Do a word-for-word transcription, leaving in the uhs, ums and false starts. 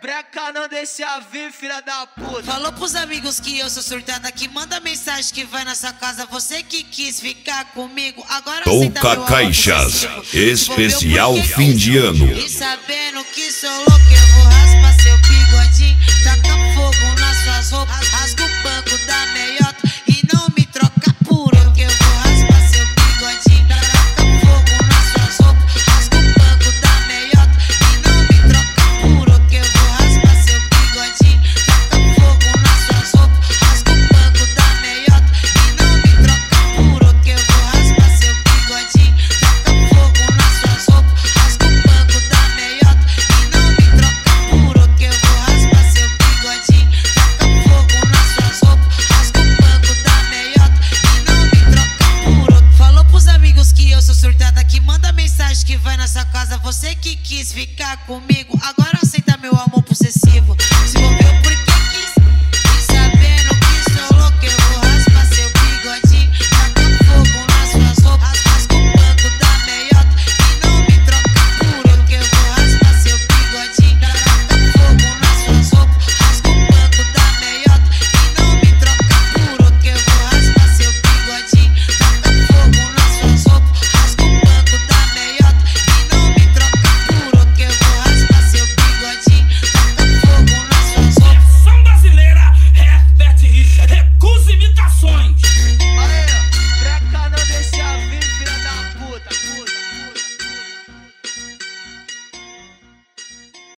Breca não deixa vir, filha da puta. Falou pros amigos que eu sou surtada, que manda mensagem que vai nessa casa. Você que quis ficar comigo, agora aceita meu Touca amor Caixas, possessivo. especial fim de ano. E sabendo que sou louco, eu vou raspar seu bigodinho, taca fogo nas suas roupas, rasga o banco da meiota e não me troca por outro. Eu vou raspar seu bigodinho, taca fogo nas suas roupas, rasga o banco da meiota e não me troca por outro. Eu vou raspar seu bigodinho, taca fogo nas suas roupas, rasga o banco da meiota e não me troca por outro. Eu vou raspar seu bigodinho, taca fogo nas suas roupas, rasga o banco da meiota e não me troca por outro. Eu vou raspar seu bigodinho, taca fogo nas suas roupas, rasga o banco da meiota e não me troca por outro. Falou pros amigos que eu sou surtada, que manda mensagem que vai nessa casa. Você que quis ficar comigo, agora aceita meu amor possessivo. Se envolver